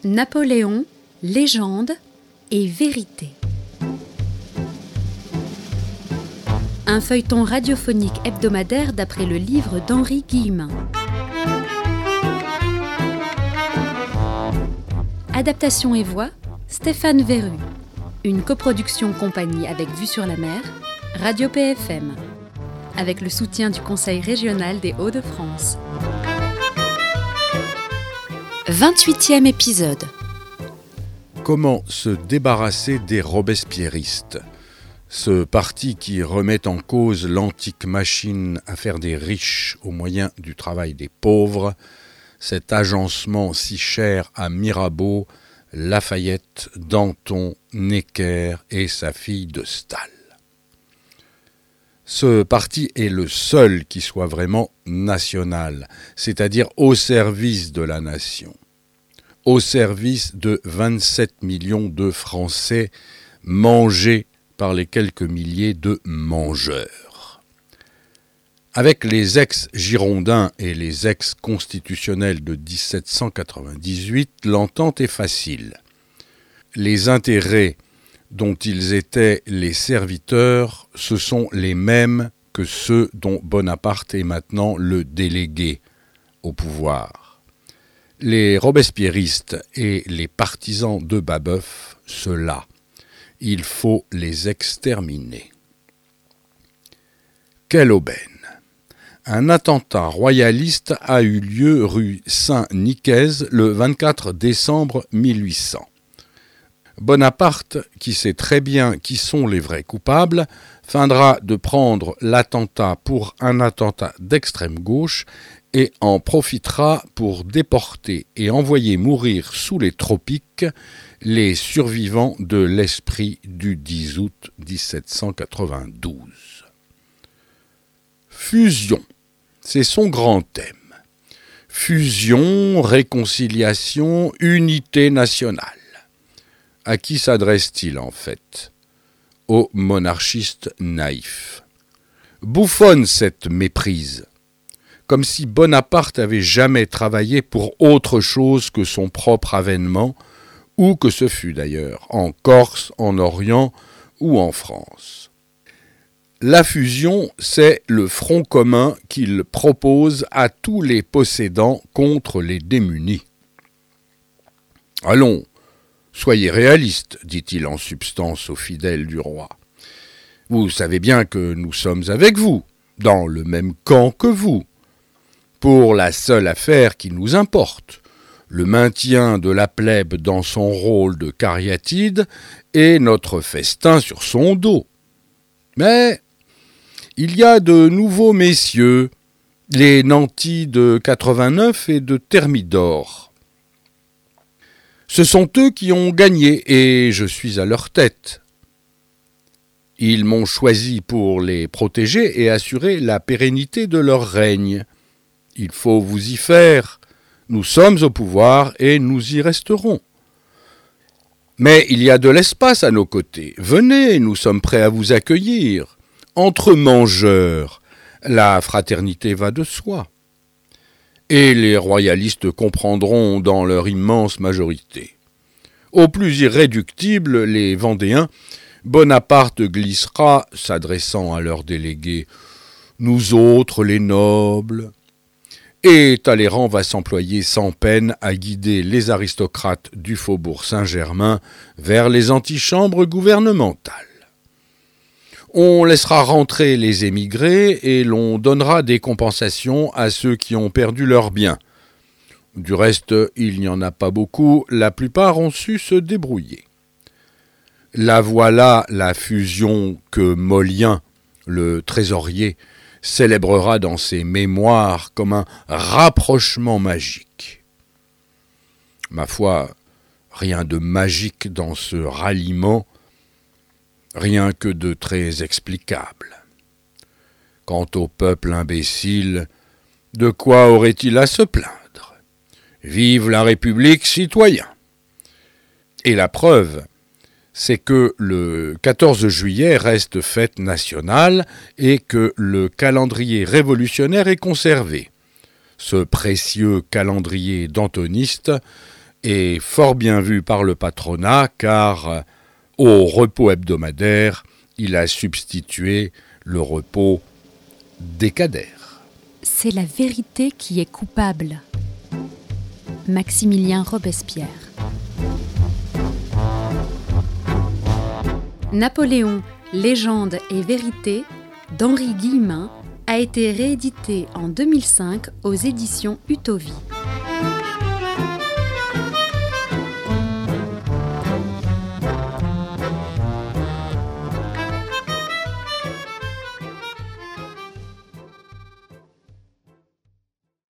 Napoléon, légende et vérité. Un feuilleton radiophonique hebdomadaire d'après le livre d'Henri Guillemin. Adaptation et voix, Stéphane Verru. Une coproduction compagnie avec Vue sur la Mer, Radio PFM. Avec le soutien du Conseil régional des Hauts-de-France. 28e épisode. Comment se débarrasser des robespierristes ? Ce parti qui remet en cause l'antique machine à faire des riches au moyen du travail des pauvres, cet agencement si cher à Mirabeau, Lafayette, Danton, Necker et sa fille de Staël. Ce parti est le seul qui soit vraiment national, c'est-à-dire au service de la nation, au service de 27 millions de Français mangés par les quelques milliers de mangeurs. Avec les ex-girondins et les ex-constitutionnels de 1798, l'entente est facile. Les intérêts dont ils étaient les serviteurs, ce sont les mêmes que ceux dont Bonaparte est maintenant le délégué au pouvoir. Les robespierristes et les partisans de Babeuf, ceux-là, il faut les exterminer. Quelle aubaine! Un attentat royaliste a eu lieu rue Saint-Nicaise le 24 décembre 1800. Bonaparte, qui sait très bien qui sont les vrais coupables, feindra de prendre l'attentat pour un attentat d'extrême gauche et en profitera pour déporter et envoyer mourir sous les tropiques les survivants de l'esprit du 10 août 1792. Fusion, c'est son grand thème. Fusion, réconciliation, unité nationale. À qui s'adresse-t-il en fait ? Aux monarchistes naïfs. Bouffonne cette méprise, comme si Bonaparte avait jamais travaillé pour autre chose que son propre avènement, où que ce fût d'ailleurs, en Corse, en Orient ou en France. La fusion, c'est le front commun qu'il propose à tous les possédants contre les démunis. Allons, soyez réaliste, dit-il en substance aux fidèles du roi. Vous savez bien que nous sommes avec vous, dans le même camp que vous, pour la seule affaire qui nous importe, le maintien de la plèbe dans son rôle de cariatide et notre festin sur son dos. Mais il y a de nouveaux messieurs, les nantis de 89 et de Thermidor. Ce sont eux qui ont gagné et je suis à leur tête. Ils m'ont choisi pour les protéger et assurer la pérennité de leur règne. Il faut vous y faire. Nous sommes au pouvoir et nous y resterons. Mais il y a de l'espace à nos côtés. Venez, nous sommes prêts à vous accueillir. Entre mangeurs, la fraternité va de soi. Et les royalistes comprendront dans leur immense majorité. Aux plus irréductibles, les Vendéens, Bonaparte glissera, s'adressant à leurs délégués, « Nous autres, les nobles », et Talleyrand va s'employer sans peine à guider les aristocrates du faubourg Saint-Germain vers les antichambres gouvernementales. On laissera rentrer les émigrés et l'on donnera des compensations à ceux qui ont perdu leurs biens. Du reste, il n'y en a pas beaucoup, la plupart ont su se débrouiller. La voilà la fusion que Mollien, le trésorier, célébrera dans ses mémoires comme un rapprochement magique. Ma foi, rien de magique dans ce ralliement, rien que de très explicable. Quant au peuple imbécile, de quoi aurait-il à se plaindre ? Vive la République, citoyens ! Et la preuve, c'est que le 14 juillet reste fête nationale et que le calendrier révolutionnaire est conservé. Ce précieux calendrier dantoniste et fort bien vu par le patronat car au repos hebdomadaire, il a substitué le repos décadaire. C'est la vérité qui est coupable. Maximilien Robespierre. Napoléon, légende et vérité d'Henri Guillemin a été réédité en 2005 aux éditions Utovie.